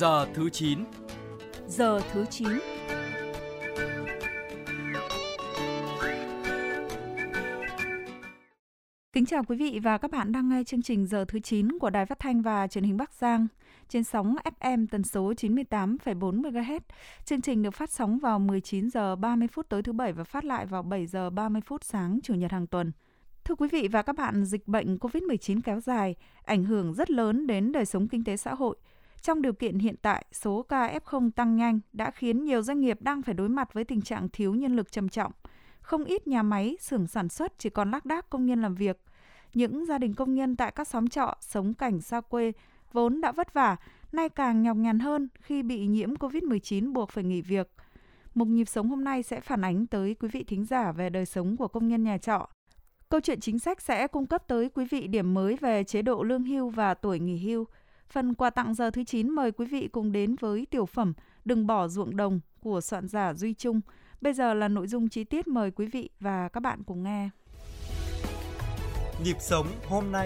Giờ thứ 9. Giờ thứ 9. Kính chào quý vị và các bạn đang nghe chương trình Giờ thứ 9 của Đài Phát thanh và Truyền hình Bắc Giang trên sóng FM tần số 98,4 MHz. Chương trình được phát sóng vào 19 giờ 30 phút tối thứ Bảy và phát lại vào 7 giờ 30 phút sáng Chủ nhật hàng tuần. Thưa quý vị và các bạn, dịch bệnh COVID-19 kéo dài ảnh hưởng rất lớn đến đời sống kinh tế xã hội. Trong điều kiện hiện tại, số ca F0 tăng nhanh đã khiến nhiều doanh nghiệp đang phải đối mặt với tình trạng thiếu nhân lực trầm trọng. Không ít nhà máy, xưởng sản xuất chỉ còn lác đác công nhân làm việc. Những gia đình công nhân tại các xóm trọ sống cảnh xa quê vốn đã vất vả, nay càng nhọc nhằn hơn khi bị nhiễm COVID-19 buộc phải nghỉ việc. Mục Nhịp sống hôm nay sẽ phản ánh tới quý vị thính giả về đời sống của công nhân nhà trọ. Câu chuyện chính sách sẽ cung cấp tới quý vị điểm mới về chế độ lương hưu và tuổi nghỉ hưu. Phần quà tặng giờ thứ 9 mời quý vị cùng đến với tiểu phẩm Đừng bỏ ruộng đồng của soạn giả Duy Trung. Bây giờ là nội dung chi tiết, mời quý vị và các bạn cùng nghe. Nhịp sống hôm nay.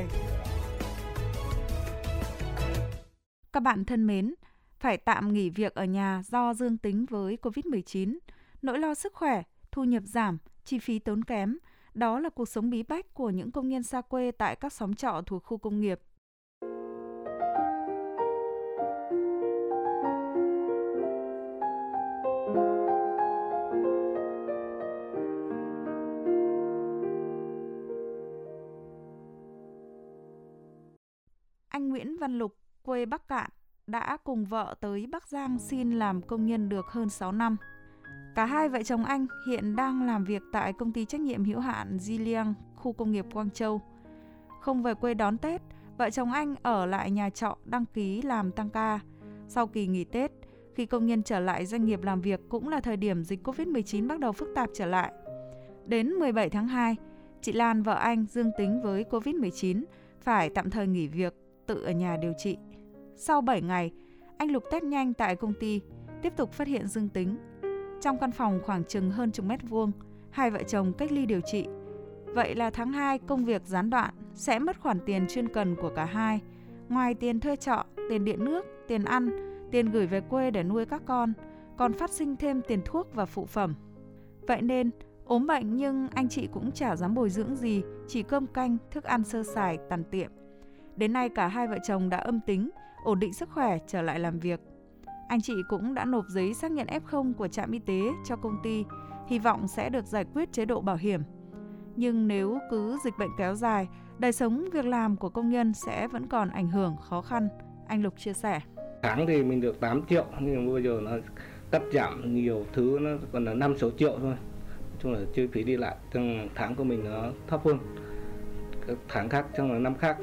Các bạn thân mến, phải tạm nghỉ việc ở nhà do dương tính với COVID-19, nỗi lo sức khỏe, thu nhập giảm, chi phí tốn kém, đó là cuộc sống bí bách của những công nhân xa quê tại các xóm trọ thuộc khu công nghiệp. Anh Nguyễn Văn Lục, quê Bắc Cạn, đã cùng vợ tới Bắc Giang xin làm công nhân được hơn 6 năm. Cả hai vợ chồng anh hiện đang làm việc tại công ty trách nhiệm hữu hạn Ziliang, khu công nghiệp Quang Châu. Không về quê đón Tết, vợ chồng anh ở lại nhà trọ đăng ký làm tăng ca. Sau kỳ nghỉ Tết, khi công nhân trở lại doanh nghiệp làm việc cũng là thời điểm dịch COVID-19 bắt đầu phức tạp trở lại. Đến 17 tháng 2, chị Lan vợ anh dương tính với COVID-19, phải tạm thời nghỉ việc, tự ở nhà điều trị. Sau 7 ngày, anh Lục test nhanh tại công ty, tiếp tục phát hiện dương tính. Trong căn phòng khoảng chừng hơn chục mét vuông, hai vợ chồng cách ly điều trị. Vậy là tháng 2 công việc gián đoạn, sẽ mất khoản tiền chuyên cần của cả hai. Ngoài tiền thuê trọ, tiền điện nước, tiền ăn, tiền gửi về quê để nuôi các con, còn phát sinh thêm tiền thuốc và phụ phẩm. Vậy nên, ốm bệnh nhưng anh chị cũng chả dám bồi dưỡng gì, chỉ cơm canh, thức ăn sơ sài, tằn tiệm. Đến nay cả hai vợ chồng đã âm tính, ổn định sức khỏe trở lại làm việc. Anh chị cũng đã nộp giấy xác nhận F0 của trạm y tế cho công ty, hy vọng sẽ được giải quyết chế độ bảo hiểm. Nhưng nếu cứ dịch bệnh kéo dài, đời sống việc làm của công nhân sẽ vẫn còn ảnh hưởng khó khăn, anh Lục chia sẻ. Tháng thì mình được 8 triệu, nhưng bây giờ nó cắt giảm nhiều thứ, nó còn là 5-6 triệu thôi. Nói chung là chi phí đi lại trong tháng của mình nó thấp hơn các tháng khác, trong là năm khác.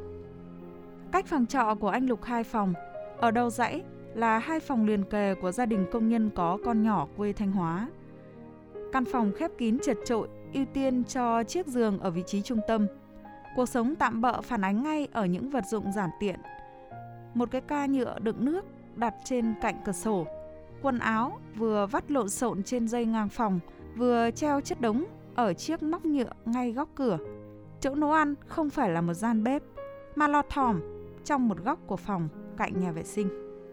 Cách phòng trọ của anh Lục 2 phòng, ở đầu dãy là 2 phòng liền kề của gia đình công nhân có con nhỏ quê Thanh Hóa. Căn phòng khép kín chật chội, ưu tiên cho chiếc giường ở vị trí trung tâm. Cuộc sống tạm bợ phản ánh ngay ở những vật dụng giản tiện. Một cái ca nhựa đựng nước đặt trên cạnh cửa sổ. Quần áo vừa vắt lộn xộn trên dây ngang phòng, vừa treo chất đống ở chiếc móc nhựa ngay góc cửa. Chỗ nấu ăn không phải là một gian bếp, mà lò thỏm trong một góc của phòng cạnh nhà vệ sinh.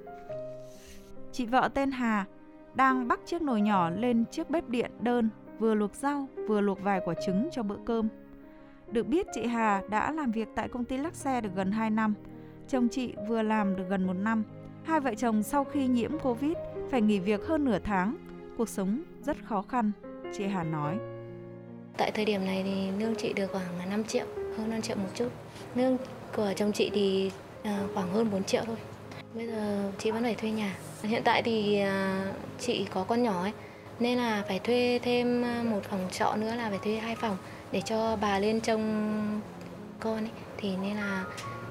Chị vợ tên Hà đang bắc chiếc nồi nhỏ lên chiếc bếp điện đơn, vừa luộc rau vừa luộc vài quả trứng cho bữa cơm. Được biết chị Hà đã làm việc tại công ty lắc xe được gần 2 năm, chồng chị vừa làm được gần 1 năm. Hai vợ chồng sau khi nhiễm Covid phải nghỉ việc hơn nửa tháng, cuộc sống rất khó khăn, chị Hà nói. Tại thời điểm này thì lương chị được khoảng 5 triệu, hơn 5 triệu một chút. Lương của chồng chị thì khoảng hơn 4 triệu thôi. Bây giờ chị vẫn phải thuê nhà. Hiện tại thì chị có con nhỏ ấy, nên là phải thuê thêm một phòng trọ nữa, là phải thuê 2 phòng để cho bà lên trông con ấy. Thì nên là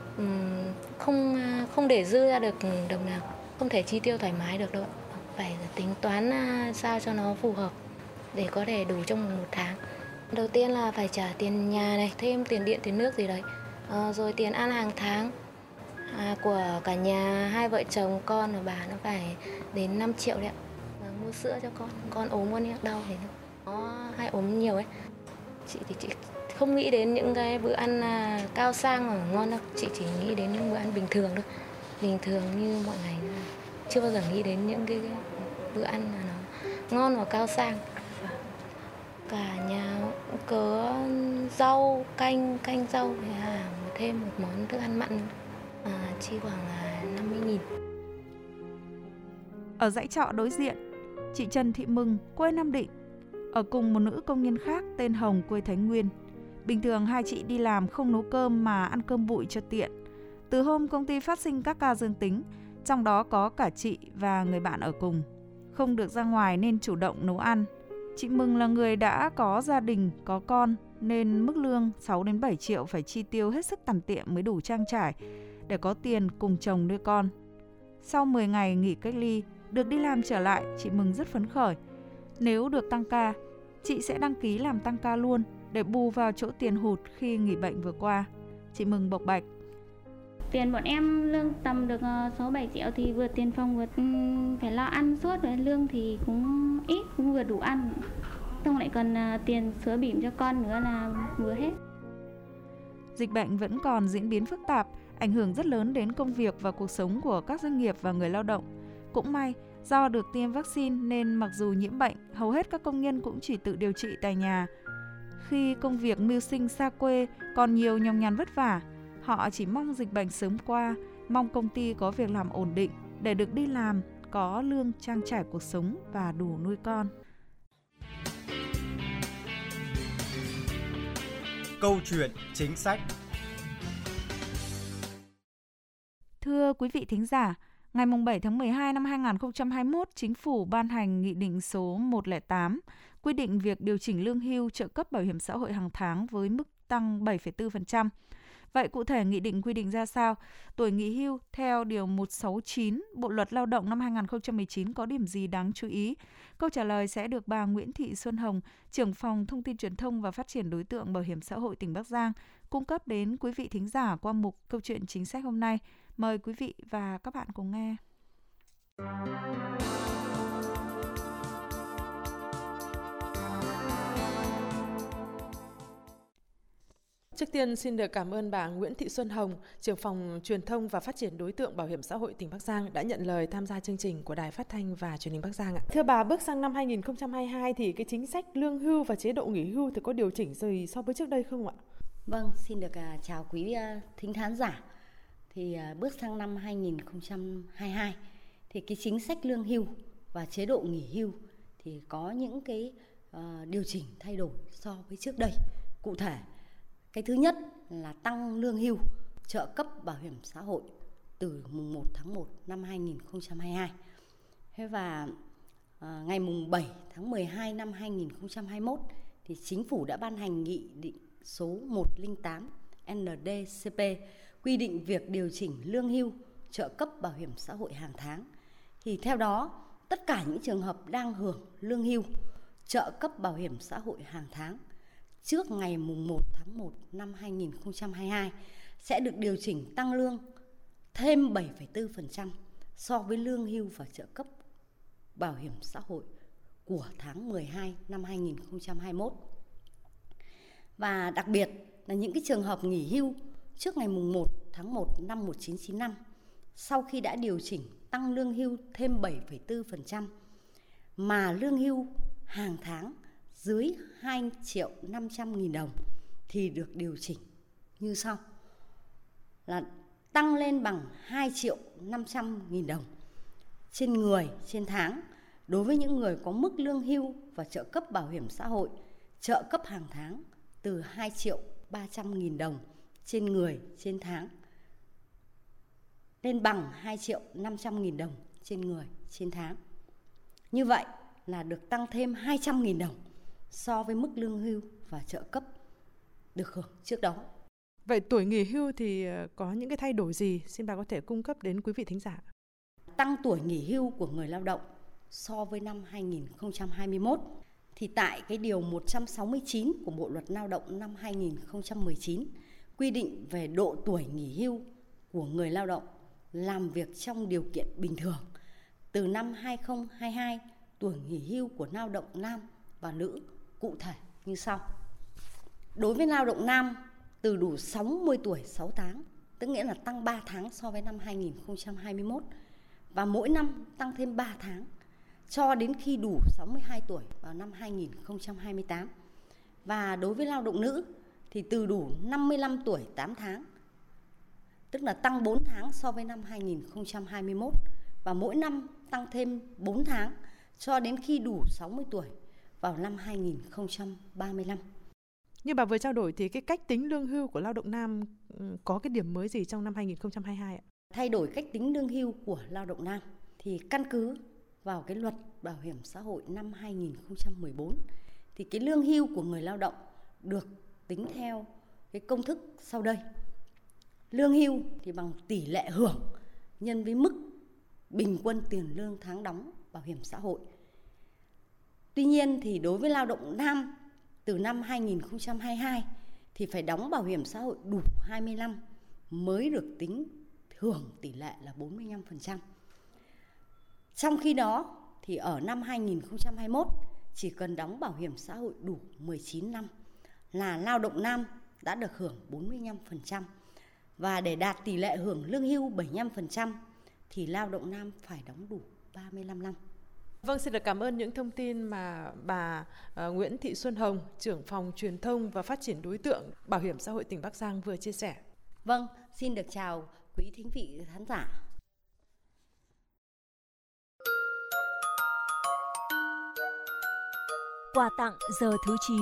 không để dư ra được đồng nào, không thể chi tiêu thoải mái được đâu. Phải tính toán sao cho nó phù hợp để có thể đủ trong một tháng. Đầu tiên là phải trả tiền nhà này, thêm tiền điện, tiền nước gì đấy, rồi tiền ăn hàng tháng của cả nhà, hai vợ chồng con và bà nó phải đến 5 triệu đấy ạ. Mua sữa cho con ốm con đau thì nó hay ốm nhiều ấy. Chị thì chị không nghĩ đến những cái bữa ăn cao sang mà ngon đâu, chị chỉ nghĩ đến những bữa ăn bình thường thôi. bình thường như mọi ngày, chưa bao giờ nghĩ đến những cái bữa ăn mà nó ngon và cao sang. Cả nhà có rau, canh rau, thêm một món thức ăn mặn, chi khoảng là 50.000. Ở dãy trọ đối diện, chị Trần Thị Mừng, quê Nam Định, ở cùng một nữ công nhân khác tên Hồng, quê Thái Nguyên. Bình thường hai chị đi làm không nấu cơm mà ăn cơm bụi cho tiện. Từ hôm công ty phát sinh các ca dương tính, trong đó có cả chị và người bạn ở cùng. Không được ra ngoài nên chủ động nấu ăn. Chị Mừng là người đã có gia đình, có con nên mức lương 6 đến 7 triệu phải chi tiêu hết sức tằn tiệm mới đủ trang trải để có tiền cùng chồng nuôi con. Sau 10 ngày nghỉ cách ly, được đi làm trở lại, chị Mừng rất phấn khởi. Nếu được tăng ca, chị sẽ đăng ký làm tăng ca luôn để bù vào chỗ tiền hụt khi nghỉ bệnh vừa qua. Chị Mừng bộc bạch. Tiền bọn em lương tầm được 6-7 triệu thì vừa tiền phòng vừa phải lo ăn suốt, rồi lương thì cũng ít, cũng vừa đủ ăn. Xong lại còn tiền sữa bỉm cho con nữa là vừa hết. Dịch bệnh vẫn còn diễn biến phức tạp, ảnh hưởng rất lớn đến công việc và cuộc sống của các doanh nghiệp và người lao động. Cũng may, do được tiêm vaccine nên mặc dù nhiễm bệnh, hầu hết các công nhân cũng chỉ tự điều trị tại nhà. Khi công việc mưu sinh xa quê còn nhiều nhọc nhằn vất vả, họ chỉ mong dịch bệnh sớm qua, mong công ty có việc làm ổn định để được đi làm, có lương trang trải cuộc sống và đủ nuôi con. Câu chuyện chính sách. Thưa quý vị thính giả, ngày 7 tháng 12 năm 2021, Chính phủ ban hành Nghị định số 108 quy định việc điều chỉnh lương hưu, trợ cấp bảo hiểm xã hội hàng tháng với mức tăng 7,4%. Vậy cụ thể nghị định quy định ra sao? Tuổi nghỉ hưu theo Điều 169 Bộ Luật Lao động năm 2019 có điểm gì đáng chú ý? Câu trả lời sẽ được bà Nguyễn Thị Xuân Hồng, trưởng phòng Thông tin Truyền thông và Phát triển đối tượng Bảo hiểm xã hội tỉnh Bắc Giang, cung cấp đến quý vị thính giả qua mục Câu chuyện chính sách hôm nay. Mời quý vị và các bạn cùng nghe. Trước tiên xin được cảm ơn bà Nguyễn Thị Xuân Hồng, trưởng phòng Truyền thông và Phát triển đối tượng Bảo hiểm xã hội tỉnh Bắc Giang đã nhận lời tham gia chương trình của Đài Phát thanh và Truyền hình Bắc Giang ạ. Thưa bà, bước sang năm 2022 thì cái chính sách lương hưu và chế độ nghỉ hưu thì có điều chỉnh gì so với trước đây không ạ? Vâng, xin được chào quý thính khán giả. Thì bước sang năm 2022 thì cái chính sách lương hưu và chế độ nghỉ hưu thì có những cái điều chỉnh thay đổi so với trước đây. Cụ thể, cái thứ nhất là tăng lương hưu, trợ cấp bảo hiểm xã hội từ mùng 1 tháng 1 năm 2022. Thế và ngày mùng 7 tháng 12 năm 2021 thì Chính phủ đã ban hành Nghị định số 108 ND-CP quy định việc điều chỉnh lương hưu, trợ cấp bảo hiểm xã hội hàng tháng. Thì theo đó, tất cả những trường hợp đang hưởng lương hưu, trợ cấp bảo hiểm xã hội hàng tháng trước ngày mùng 1 tháng 1 năm 2022 sẽ được điều chỉnh tăng lương thêm 7,4% so với lương hưu và trợ cấp bảo hiểm xã hội của tháng 12 năm 2021. Và đặc biệt là những cái trường hợp nghỉ hưu trước ngày mùng 1 tháng 1 năm 1995 sau khi đã điều chỉnh tăng lương hưu thêm 7,4% mà lương hưu hàng tháng dưới 2.500.000 đồng thì được điều chỉnh như sau: là tăng lên bằng 2.500.000 đồng trên người trên tháng đối với những người có mức lương hưu và trợ cấp bảo hiểm xã hội, trợ cấp hàng tháng từ 2.300.000 đồng trên người trên tháng lên bằng 2.500.000 đồng trên người trên tháng. Như vậy là được tăng thêm 200.000 đồng so với mức lương hưu và trợ cấp được hưởng trước đó. Vậy tuổi nghỉ hưu thì có những cái thay đổi gì? Xin bà có thể cung cấp đến quý vị thính giả. Tăng tuổi nghỉ hưu của người lao động so với năm 2021 thì tại cái điều 169 của Bộ Luật Lao động năm 2019 quy định về độ tuổi nghỉ hưu của người lao động làm việc trong điều kiện bình thường. Từ năm 2022, tuổi nghỉ hưu của lao động nam và nữ cụ thể như sau. Đối với lao động nam từ đủ 60 tuổi 6 tháng tức nghĩa là tăng 3 tháng so với năm 2021 và mỗi năm tăng thêm 3 tháng cho đến khi đủ 62 tuổi vào năm 2028. Và đối với lao động nữ thì từ đủ 55 tuổi 8 tháng, tức là tăng 4 tháng so với năm 2021 và mỗi năm tăng thêm 4 tháng cho đến khi đủ 60 tuổi vào năm 2035. Như bà vừa trao đổi thì cái cách tính lương hưu của lao động nam có cái điểm mới gì trong năm 2022 ạ? Thay đổi cách tính lương hưu của lao động nam thì căn cứ vào cái luật bảo hiểm xã hội năm 2014 thì cái lương hưu của người lao động được tính theo cái công thức sau đây. Lương hưu thì bằng tỷ lệ hưởng nhân với mức bình quân tiền lương tháng đóng bảo hiểm xã hội. Tuy nhiên thì đối với lao động nam từ năm 2022 thì phải đóng bảo hiểm xã hội đủ 20 năm mới được tính hưởng tỷ lệ là 45%. Trong khi đó thì ở năm 2021 chỉ cần đóng bảo hiểm xã hội đủ 19 năm là lao động nam đã được hưởng 45%. Và để đạt tỷ lệ hưởng lương hưu 75% thì lao động nam phải đóng đủ 35 năm. Vâng, xin được cảm ơn những thông tin mà bà Nguyễn Thị Xuân Hồng, trưởng phòng truyền thông và phát triển đối tượng Bảo hiểm xã hội tỉnh Bắc Giang vừa chia sẻ. Vâng, xin được chào quý thính vị khán giả. Quà tặng giờ thứ 9.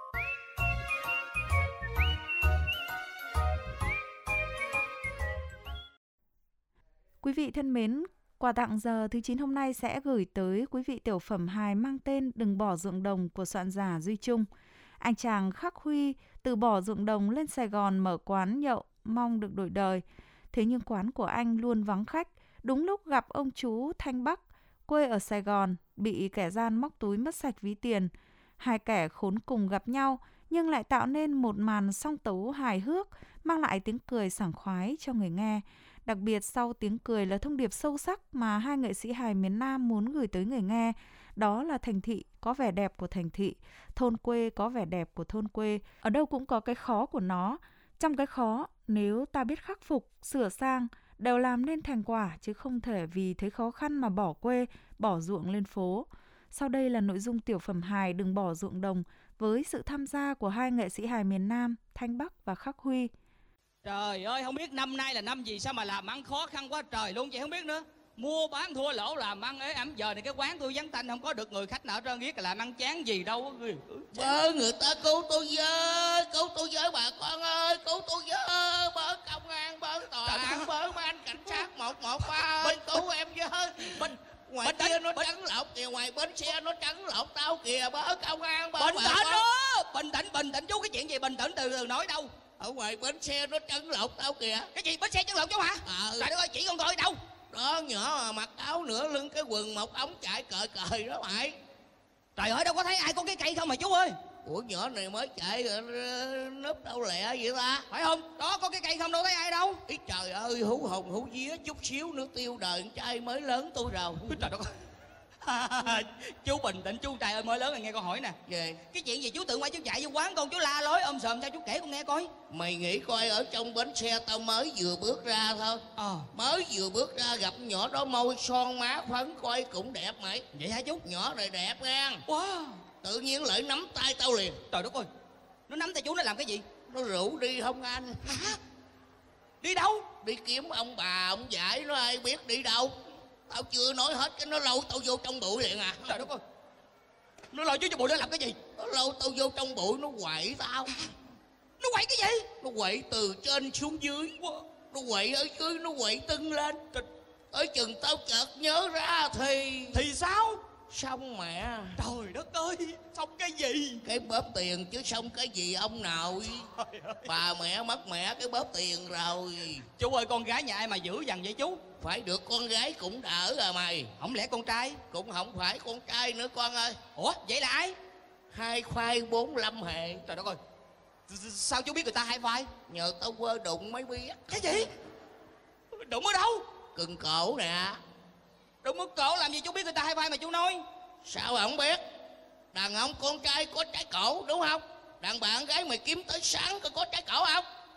Quý vị thân mến, quà tặng giờ thứ 9 hôm nay sẽ gửi tới quý vị tiểu phẩm hài mang tên Đừng bỏ ruộng đồng của soạn giả Duy Trung. Anh chàng Khắc Huy từ bỏ ruộng đồng lên Sài Gòn mở quán nhậu, mong được đổi đời. Thế nhưng quán của anh luôn vắng khách. Đúng lúc gặp ông chú Thanh Bắc, quê ở Sài Gòn, bị kẻ gian móc túi mất sạch ví tiền. Hai kẻ khốn cùng gặp nhau, nhưng lại tạo nên một màn song tấu hài hước, mang lại tiếng cười sảng khoái cho người nghe. Đặc biệt sau tiếng cười là thông điệp sâu sắc mà hai nghệ sĩ hài miền Nam muốn gửi tới người nghe. Đó là thành thị có vẻ đẹp của thành thị, thôn quê có vẻ đẹp của thôn quê. Ở đâu cũng có cái khó của nó. Trong cái khó, nếu ta biết khắc phục, sửa sang, đều làm nên thành quả, chứ không thể vì thấy khó khăn mà bỏ quê, bỏ ruộng lên phố. Sau đây là nội dung tiểu phẩm hài Đừng bỏ ruộng đồng với sự tham gia của hai nghệ sĩ hài miền Nam Thanh Bắc và Khắc Huy. Trời ơi, không biết năm nay là năm gì sao mà làm ăn khó khăn quá trời luôn, chị không biết nữa. Mua bán thua lỗ làm ăn ế ẩm, giờ này cái quán tôi vắng tanh, không có được người khách nào trơn, biết là làm ăn chán gì đâu. Người ta cứu tôi với bà con ơi, cứu tôi với bớ công an, bớ tòa án, bớ mấy anh cảnh sát 113 ơi, cứu em với. Ngoài kia nó trắng lọc kìa, ngoài bến xe nó trắng lọc tao kìa, bớ công an, bớ bình tĩnh đó, bình tĩnh chú, cái chuyện gì bình tĩnh từ nói đâu. Ở ngoài bến xe nó trắng lọc tao kìa. Cái gì bến xe trắng lọc chú hả? Trời đất ơi, chỉ con coi đâu. Đó, nhỏ mà mặc áo nửa lưng cái quần một ống chạy cời đó mày. Trời ơi, đâu có thấy ai có cái cây không mà chú ơi. Ủa nhỏ này mới chạy núp đâu lẹ vậy ta? Phải không? Đó có cái cây không, đâu thấy ai đâu. Ý trời ơi, hú hồn hú vía chút xíu nữa tiêu đời con trai mới lớn tôi rồi. Trời đất ơi. Chú bình tĩnh chú, trai ơi, mới lớn rồi, nghe con hỏi nè. Về cái chuyện gì chú tự ngoài chú chạy vô quán con, chú la lối ôm sòm sao, chú kể con nghe coi. Mày nghĩ coi, ở trong bến xe tao mới vừa bước ra thôi. Mới vừa bước ra gặp nhỏ đó môi son má phấn coi cũng đẹp mày. Vậy hả chú? Nhỏ này đẹp ngang. Wow. Tự nhiên lại nắm tay tao liền. Trời đất ơi, nó nắm tay chú nó làm cái gì? Nó rủ đi không anh. Hả? Đi đâu? Đi kiếm ông bà ông giải, nó ai biết đi đâu. Tao chưa nói hết cái nó lôi tao vô trong bụi liền à. Trời đất ơi, nó lôi chú vô bụi nó làm cái gì? Nó lôi tao vô trong bụi nó quậy tao. Nó quậy cái gì? Nó quậy từ trên xuống dưới. Nó quậy ở dưới, nó quậy tưng lên. Tới chừng tao chợt nhớ ra thì sao? Xong mẹ. Trời đất ơi, xong cái gì? Cái bóp tiền chứ xong cái gì ông nội. Bà mẹ mất mẹ cái bóp tiền rồi. Chú ơi, con gái nhà ai mà dữ dằn vậy chú? Phải được con gái cũng đỡ à mày. Không lẽ con trai? Cũng không phải con trai nữa con ơi. Ủa, vậy là ai? 2 khoai 4 lâm hệ. Trời đất ơi, sao chú biết người ta 2 khoai? Nhờ tao quơ đụng mới biết. Cái gì? Đụng ở đâu? Cần cổ nè. Đụng ở cổ làm gì chú biết người ta 2 khoai mà chú nói? Sao không biết? Đàn ông con trai có trái cổ đúng không? Đàn bạn gái mày kiếm tới sáng có trái cổ không?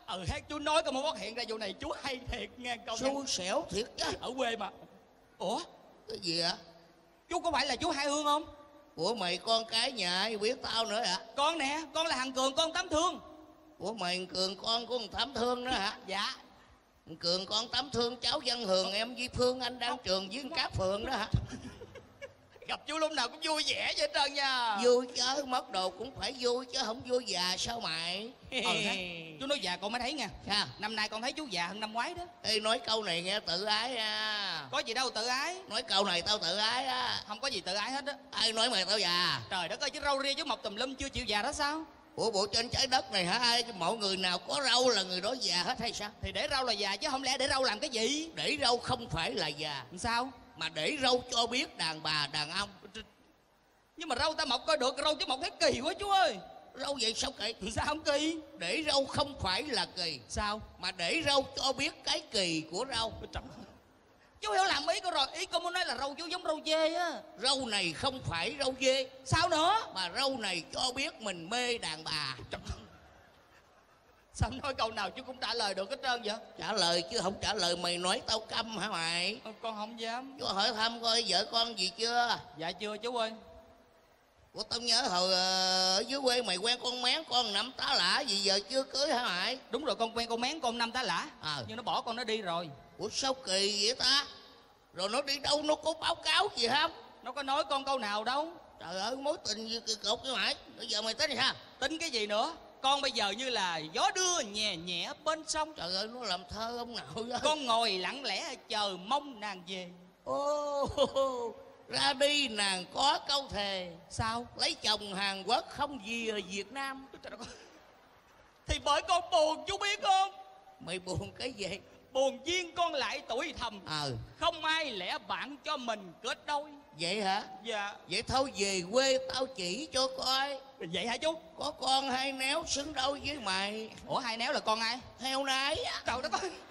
Hát chú nói có mới phát hiện ra vụ này chú hay thiệt nghe câu. Xui xẻo thiệt chứ. Ở quê mà. Ủa cái gì ạ? Chú có phải là chú Hai Hương không? Ủa mày con cái nhà ai biết tao nữa hả? Con nè, con là thằng Cường, con Tám Thương. Ủa mày Cường con của thằng Tám Thương đó hả? Dạ. Cường con Tám Thương cháu Văn Hường em với Phương Anh đang trường với Cát Phường đó hả? Gặp chú lúc nào cũng vui vẻ vậy trơn nha. Vui chứ, mất đồ cũng phải vui chứ, không vui già sao mày? Chú nói già con mới thấy nha. Sao? Năm nay con thấy chú già hơn năm ngoái đó. Ê, nói câu này nghe tự ái à. Có gì đâu tự ái. Nói câu này tao tự ái á. Không có gì tự ái hết á. Ai nói mày tao già? Trời đất ơi, chứ râu ria chú mọc tùm lum chưa chịu già đó sao? Ủa bộ trên trái đất này hả, ai mọi người nào có râu là người đó già hết hay sao? Thì để râu là già chứ không lẽ để râu làm cái gì? Để râu không phải là già. Sao? Mà để râu cho biết đàn bà đàn ông. Nhưng mà râu ta mọc coi được, râu chứ mọc thấy kỳ quá chú ơi. Râu vậy sao kỳ? Sao không kỳ? Để râu không phải là kỳ. Sao? Mà để râu cho biết cái kỳ của râu. Chú hiểu làm ý con rồi. Ý con muốn nói là râu chú giống râu dê á. Râu này không phải râu dê. Sao nữa? Mà râu này cho biết mình mê đàn bà. Sao nói câu nào chú cũng trả lời được hết trơn vậy? Trả lời chứ không trả lời mày nói tao câm hả mày? Con không dám. Chú hỏi thăm coi vợ con gì chưa? Dạ chưa chú ơi. Ủa tao nhớ hồi ở dưới quê mày quen con Mén con Năm Tá Lả gì giờ chưa cưới hả mày? Đúng rồi, con quen con Mén con Năm Tá Lả. Nhưng nó bỏ con nó đi rồi. Ủa sao kỳ vậy ta? Rồi nó đi đâu, nó có báo cáo gì không? Nó có nói con câu nào đâu. Trời ơi mối tình gì kỳ cục với mày. Bây giờ mày tính sao? Tính cái gì nữa? Con bây giờ như là gió đưa nhẹ nhẹ bên sông. Trời ơi nó làm thơ ông nào vậy? Con ngồi lặng lẽ chờ mong nàng về. Ô ra đi nàng có câu thề. Sao? Lấy chồng Hàn Quốc không về Việt Nam. Trời đất ơi. Thì bởi con buồn chú biết không? Mày buồn cái gì? Buồn duyên con lại tuổi thầm. Không ai lẽ bạn cho mình kết đôi. Vậy hả? Dạ. Vậy thôi về quê tao chỉ cho coi. Vậy hả chú? Có con Hai Néo xứng đôi với mày. Ủa Hai Néo là con ai? Heo nái. Trời đất ơi.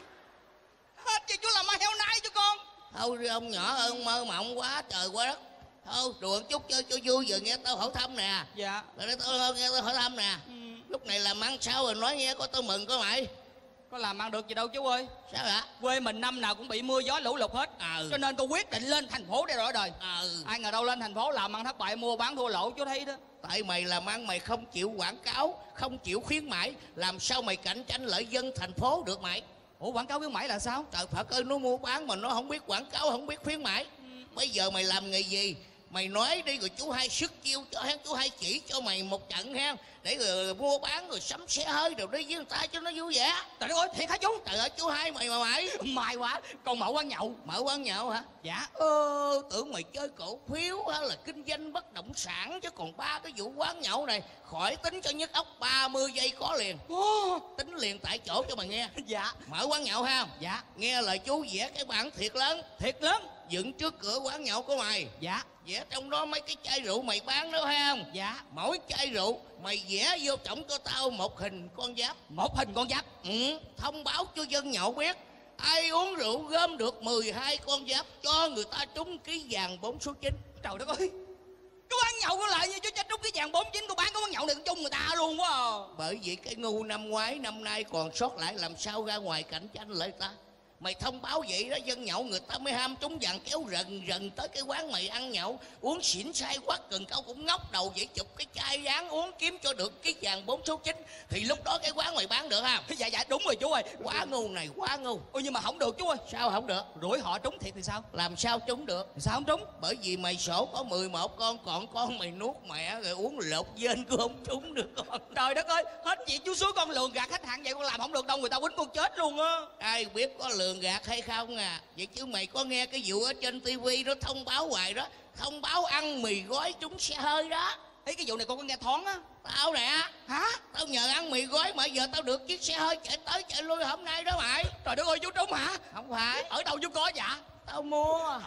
Hết chứ chú làm mai heo nái cho con. Thôi đi ông nhỏ ơn mơ mộng quá trời quá đất. Thôi đùa chút chơi cho vui, giờ nghe tao hỏi thăm nè. Dạ. Rồi tao nghe tao hỏi thăm nè. Lúc này làm ăn sao rồi nói nghe có tao mừng có mày. Có làm ăn được gì đâu chú ơi. Sao vậy? Quê mình năm nào cũng bị mưa gió lũ lụt hết. Cho nên tôi quyết định lên thành phố để đổi đời. Ai ngờ đâu lên thành phố làm ăn thất bại, mua bán thua lỗ chú thấy đó. Tại mày làm ăn mày không chịu quảng cáo, không chịu khuyến mãi, làm sao mày cạnh tranh lợi dân thành phố được mày? Ủa quảng cáo khuyến mãi là sao? Trời Phật ơi, nó mua bán mà nó không biết quảng cáo, không biết khuyến mãi. Bây giờ mày làm nghề gì? Mày nói đi rồi chú Hai sức chiêu cho hen, chú Hai chỉ cho mày một trận hen, để rồi mua bán rồi sắm xe hơi rồi đi với người ta cho nó vui vẻ. Trời ơi thiệt hả chú? Trời ơi chú Hai mày mà mày may quá. Còn mở quán nhậu. Mở quán nhậu hả? Dạ. Tưởng mày chơi cổ phiếu hay là kinh doanh bất động sản chứ còn ba cái vụ quán nhậu này khỏi tính cho nhức óc 30 giây có liền. Tính liền tại chỗ cho mày nghe. Dạ. Mở quán nhậu ha? Dạ. Nghe lời chú vẽ cái bảng thiệt lớn. Thiệt lớn. Dựng trước cửa quán nhậu của mày. Dạ. Vẽ trong đó mấy cái chai rượu mày bán đó hay không? Dạ. Mỗi chai rượu mày vẽ vô trọng cho tao một hình con giáp. Một hình con giáp? Thông báo cho dân nhậu biết ai uống rượu gom được 12 con giáp cho người ta trúng ký vàng 4 số 9. Trời đất ơi, cái quán nhậu có lại như chú cho trúng cái vàng 49, tôi bán cái quán nhậu này chung người ta luôn quá à. Bởi vì cái ngu năm ngoái năm nay còn sót lại làm sao ra ngoài cạnh tranh lại ta. Mày thông báo vậy đó dân nhậu người ta mới ham trúng vàng kéo rần tới cái quán mày ăn nhậu uống xỉn say quát cần câu cũng ngóc đầu vậy chụp cái chai ráng uống kiếm cho được cái vàng 4 số 9 thì lúc đó cái quán mày bán được không? Dạ đúng rồi chú ơi. Quá ngu này quá ngu. Nhưng mà không được chú ơi. Sao không được? Rủi họ trúng thiệt thì sao? Làm sao trúng được? Sao không trúng? Bởi vì mày sổ có 11 con còn con mày nuốt mẹ rồi uống lột dên cũng không trúng được con. Trời đất ơi, hết chuyện chú suối con lường gạt khách hàng vậy con làm không được đâu, người ta quýnh con chết luôn á. Ai biết có lường gạt hay không à. Vậy chứ mày có nghe cái vụ ở trên tivi đó thông báo hoài đó, thông báo ăn mì gói trúng xe hơi đó. Ý cái vụ này con có nghe thoáng á. Tao nè. Hả? Tao nhờ ăn mì gói mà giờ tao được chiếc xe hơi chạy tới chạy lui hôm nay đó mày. Trời đất ơi chú trúng hả? Không phải. Ở đâu chú có dạ? Tao mua.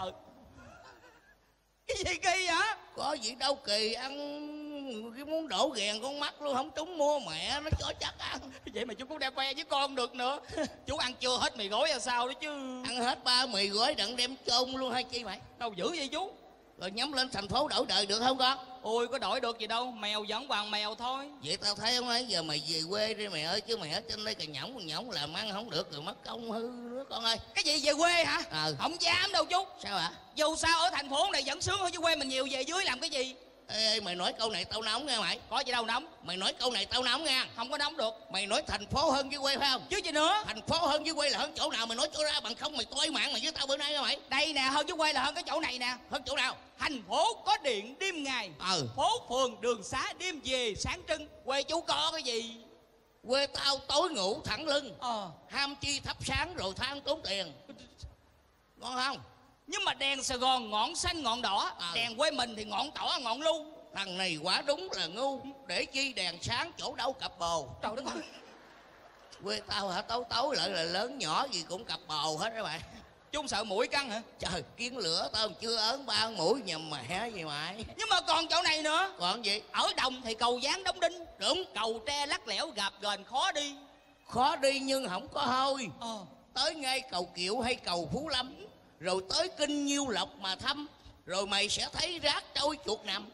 Cái gì kỳ vậy? Có gì đâu kỳ, ăn cái muốn đổ ghèn con mắt luôn không trúng mua mẹ nó cho chắc ăn. Vậy mà chú cũng đem khoe với con được nữa. Chú ăn chưa hết mì gói là sao đó chứ. Ăn hết 3 mì gói đặng đem chôn luôn hay chi mày? Đâu dữ vậy chú? Rồi nhắm lên thành phố đổi đời được không con? Ôi có đổi được gì đâu, mèo vẫn bằng mèo thôi. Vậy tao thấy không ấy, giờ mày về quê đi mày ơi, chứ mày ở trên đây cà nhõng làm ăn không được rồi mất công hư nữa con ơi. Cái gì về quê hả? Không dám đâu chú. Sao ạ? Dù sao ở thành phố này vẫn sướng hơn, chứ quê mình nhiều, về dưới làm cái gì? Ê, mày nói câu này tao nóng nghe mày. Có gì đâu nóng. Mày nói câu này tao nóng nghe. Không có nóng được. Mày nói thành phố hơn với quê phải không? Chứ gì nữa. Thành phố hơn với quê là hơn chỗ nào mày nói cho ra, bằng không mày toi mạng mày với tao bữa nay nghe mày. Đây nè, hơn với quê là hơn cái chỗ này nè. Hơn chỗ nào? Thành phố có điện đêm ngày, phố phường đường xá đêm về sáng trưng. Quê chú có cái gì? Quê tao tối ngủ thẳng lưng, ham chi thắp sáng rồi than tốn tiền. Ngon không? Nhưng mà đèn Sài Gòn ngọn xanh ngọn đỏ, đèn quê mình thì ngọn tỏ ngọn lu. Thằng này quả đúng là ngu. Để chi đèn sáng chỗ đâu cặp bồ. Trời đất ơi. Quê tao hả, tối lại là lớn nhỏ gì cũng cặp bồ hết đó bạn. Chú sợ mũi cắn hả? Trời, kiến lửa tao chưa ớn 3 mũi nhầm mẹ gì mày. Nhưng mà còn chỗ này nữa. Còn gì? Ở Đồng thì cầu Gián Đóng Đinh. Đúng. Cầu tre lắc lẻo gập ghềnh khó đi. Khó đi nhưng không có hôi. Tới ngay cầu Kiệu hay cầu Phú Lâm, rồi tới Kinh Nhiêu Lộc mà thăm, rồi mày sẽ thấy rác trôi chuột nằm.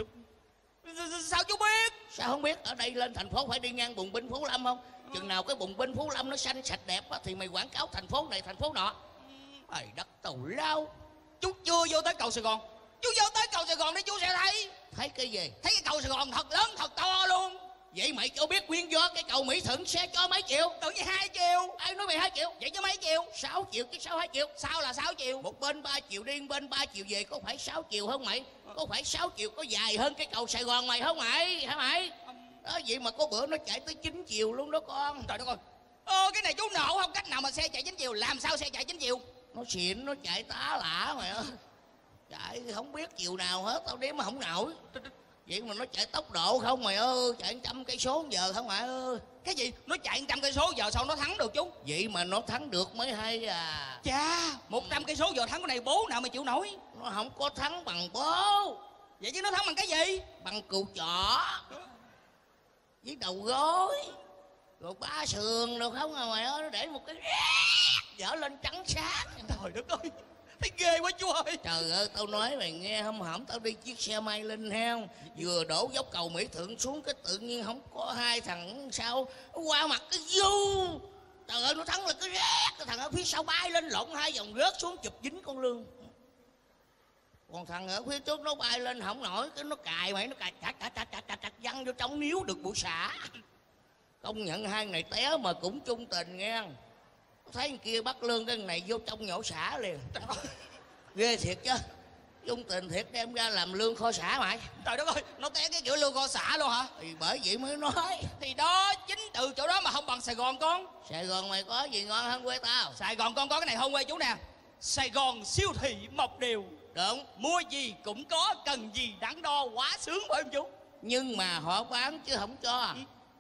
Sao chú biết? Sao không biết? Ở đây lên thành phố phải đi ngang bùng binh Phú Lâm không? Chừng nào cái bùng binh Phú Lâm nó xanh sạch đẹp á, thì mày quảng cáo thành phố này thành phố nọ. Trời đất tàu lao. Chú chưa vô tới cầu Sài Gòn. Chú vô tới cầu Sài Gòn để chú sẽ thấy. Thấy cái gì? Thấy cái cầu Sài Gòn thật lớn thật to luôn. Vậy mày cho biết nguyên do cái cầu Mỹ Thuận xe cho mấy triệu? Tự nhiên 2 triệu. Ai nói mày 2 triệu? Vậy chứ mấy triệu? 6 triệu chứ sao 2 triệu? Sao là 6 triệu? Một bên 3 triệu đi, bên 3 triệu về, có phải 6 triệu không mày? Có phải 6 triệu có dài hơn cái cầu Sài Gòn mày không mày? Hả mày? Đó, vậy mà có bữa nó chạy tới 9 triệu luôn đó con. Trời đất ơi. Cái này chú nổ không? Cách nào mà xe chạy 9 triệu? Làm sao xe chạy 9 triệu? Nó xịn, nó chạy tá lả mày ơi. Chạy không biết chiều nào hết, tao đếm mà không nổi. Vậy mà nó chạy tốc độ không mày ơi, chạy 100 cây số giờ không mày ơi. Cái gì? Nó chạy 100 cây số giờ sao nó thắng được chú? Vậy mà nó thắng được mới hay à. Chà, 100 cây số giờ thắng cái này bố nào mà chịu nổi. Nó không có thắng bằng bố. Vậy chứ nó thắng bằng cái gì? Bằng cù chỏ với đầu gối rồi 3 sườn được không à mày ơi. Nó để một cái dở lên trắng sáng. Trời đất ơi, thấy ghê quá chú ơi. Trời ơi, tao nói mày nghe, hổm tao đi chiếc xe may linh heo, vừa đổ dốc cầu Mỹ Thuận xuống, cái tự nhiên không có hai thằng sau qua mặt cái du. Trời ơi, nó thắng là cái rét, cái thằng ở phía sau bay lên lộn 2 vòng rớt xuống chụp dính con lương. Còn thằng ở phía trước nó bay lên không nổi, cái nó cài mày, nó cài chặt văng vô trong níu được bụi xả. Công nhận hai này té mà cũng chung tình nghe. Thấy người kia bắt lương, cái này vô trong nhổ xả liền. Ghê thiệt chứ. Chung tình thiệt, đem ra làm lương kho xả mày. Trời đất ơi, nó té cái kiểu lương kho xả luôn hả? Thì bởi vậy mới nói. Thì đó, chính từ chỗ đó mà không bằng Sài Gòn con. Sài Gòn mày có gì ngon hơn quê tao? Sài Gòn con có cái này hơn quê chú nè. Sài Gòn siêu thị mọc đều. Đúng. Mua gì cũng có, cần gì đắn đo, quá sướng phải không chú? Nhưng mà họ bán chứ không cho.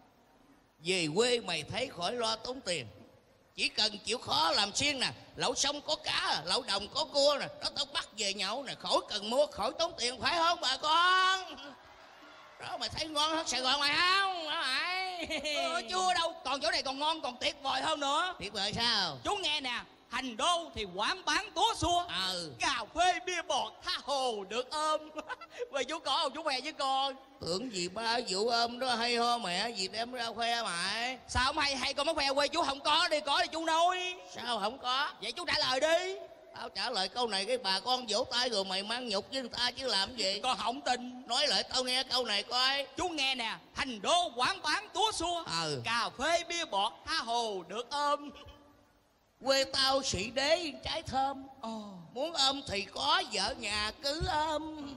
Về quê mày thấy khỏi lo tốn tiền. Chỉ cần chịu khó làm xiên nè, lẩu sông có cá, lẩu đồng có cua nè, đó tao bắt về nhậu nè, khỏi cần mua, khỏi tốn tiền, phải không bà con? Đó mày thấy ngon hơn Sài Gòn mày không? Đó mày. Chưa đâu, còn chỗ này còn ngon, còn tuyệt vời hơn nữa. Tuyệt vời sao? Chú nghe nè, Thành Đô thì quán bán túa xua, cà phê bia bọt tha hồ được ôm. Vậy chú có không? Chú khoe với con. Tưởng gì ba vụ ôm đó hay ho mẹ, gì đem ra khoe mày. Sao không hay con mới khoe, quê chú không có đi, có thì chú nói. Sao không có? Vậy chú trả lời đi. Tao trả lời câu này cái bà con vỗ tay rồi mày mang nhục với người ta chứ làm gì. Con không tin. Nói lại tao nghe câu này coi. Chú nghe nè, Thành Đô quán bán túa xua, cà phê bia bọt tha hồ được ôm. Quê tao sĩ đế trái thơm. Muốn ôm thì có vợ nhà cứ ôm.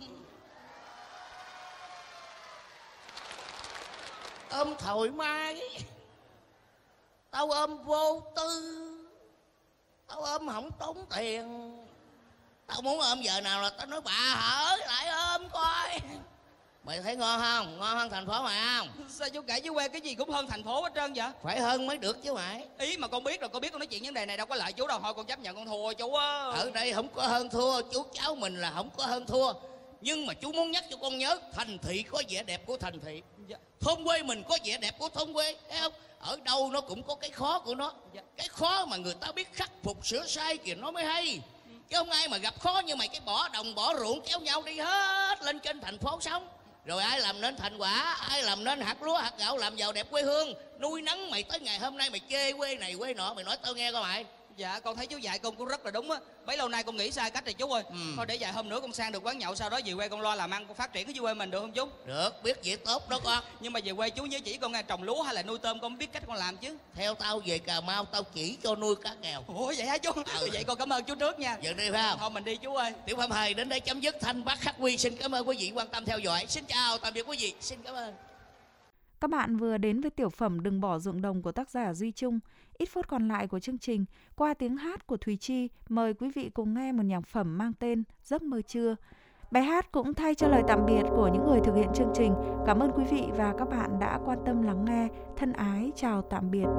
Ôm thoải mái. Tao ôm vô tư. Tao ôm không tốn tiền. Tao muốn ôm giờ nào là tao nói bà hở lại ôm coi. Mày thấy ngon không? Ngon hơn thành phố mày không? Sao chú kể với quê cái gì cũng hơn thành phố hết trơn vậy? Phải hơn mới được chứ mày. Ý mà con biết rồi, con biết con nói chuyện vấn đề này đâu có lợi chú đâu. Thôi con chấp nhận con thua chú á. Ở đây không có hơn thua, chú cháu mình là không có hơn thua. Nhưng mà chú muốn nhắc cho con nhớ, thành thị có vẻ đẹp của thành thị, thôn quê mình có vẻ đẹp của thôn quê, thấy không? Ở đâu nó cũng có cái khó của nó. Cái khó mà người ta biết khắc phục sửa sai kìa nó mới hay. chứ không ai mà gặp khó như mày cái bỏ đồng bỏ ruộng kéo nhau đi hết lên trên thành phố sống. Rồi ai làm nên thành quả, ai làm nên hạt lúa hạt gạo, làm giàu đẹp quê hương, nuôi nấng mày tới ngày hôm nay. Mày chê quê này quê nọ, mày nói tao nghe coi mày. Dạ con thấy chú dạy con cũng rất là đúng á. Bấy lâu nay con nghĩ sai cách rồi chú ơi. Thôi để vài hôm nữa con sang được quán nhậu, sau đó về quê con lo làm ăn, con phát triển cái dưới quê mình được không chú? Được, biết việc tốt đó con. Nhưng mà về quê chú nhớ chỉ con nghe trồng lúa hay là nuôi tôm, con biết cách con làm chứ. Theo tao về Cà Mau tao chỉ cho nuôi cá kèo. Ủa vậy hả chú? Vậy con cảm ơn chú trước nha. Giờ đi phải không? Thôi mình đi chú ơi. Tiểu Phẩm Hời đến đây chấm dứt. Thanh Bác Khắc Quy xin cảm ơn quý vị quan tâm theo dõi. Xin chào tạm biệt quý vị. Xin cảm ơn. Các bạn vừa đến với tiểu phẩm Đừng bỏ ruộng đồng của tác giả Duy Trung. Ít phút còn lại của chương trình, qua tiếng hát của Thùy Chi, mời quý vị cùng nghe một nhạc phẩm mang tên Giấc mơ trưa. Bài hát cũng thay cho lời tạm biệt của những người thực hiện chương trình. Cảm ơn quý vị và các bạn đã quan tâm lắng nghe. Thân ái chào tạm biệt.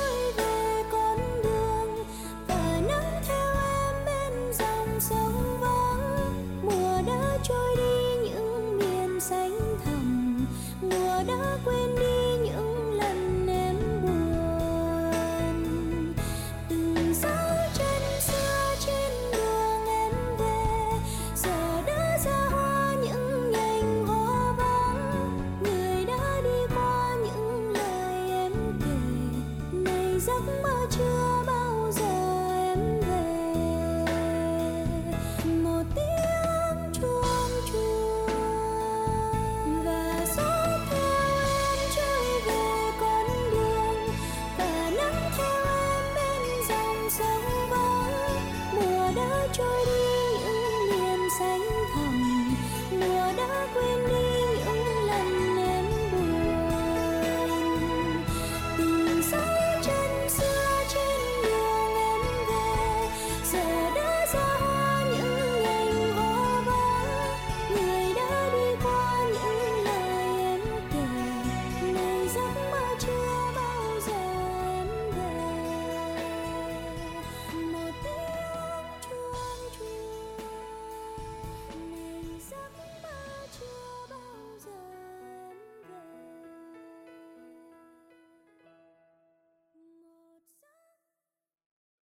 Sống